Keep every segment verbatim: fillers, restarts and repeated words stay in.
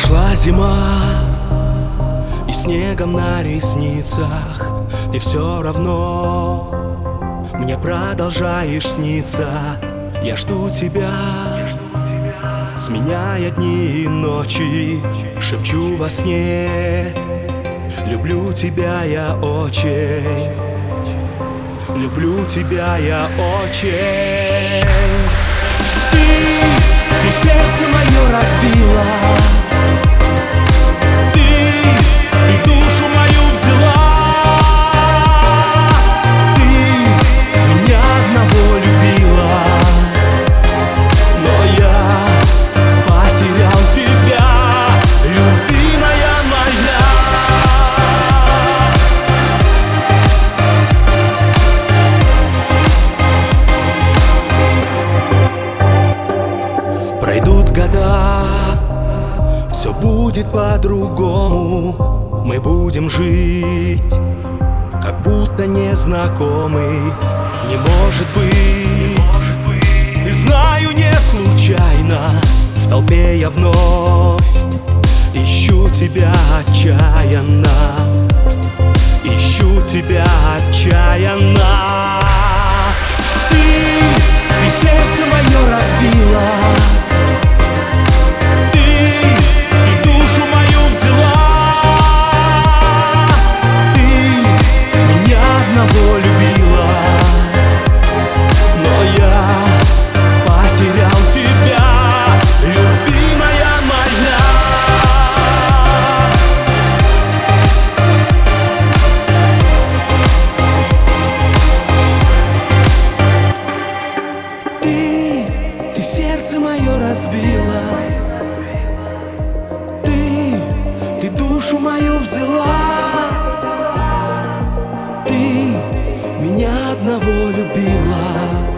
Прошла зима, и снегом на ресницах ты все равно мне продолжаешь сниться. Я жду тебя, сменяя дни и ночи, шепчу во сне: люблю тебя я очень, люблю тебя я очень. Ты, ты сердце мое разбила, ты, ты душу мою взяла, ты меня одного любила, но я потерял тебя, любимая моя. Пройдут года, все будет по-другому. Мы будем жить, как будто незнакомый. Не может быть, и знаю, не случайно в толпе я вновь ищу тебя отчаянно, ищу тебя отчаянно. Ты, ты сердце мое разбила, ты сердце мое разбила, ты, ты душу мою взяла, ты меня одного любила,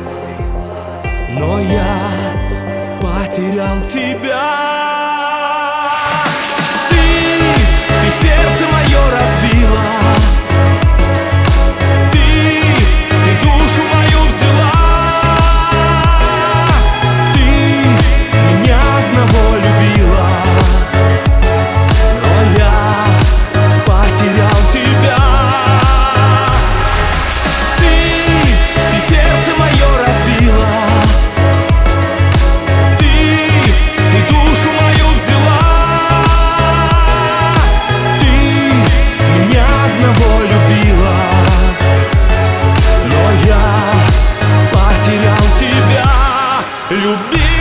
но я потерял тебя. Ты, ты сердце мое разбила, любви.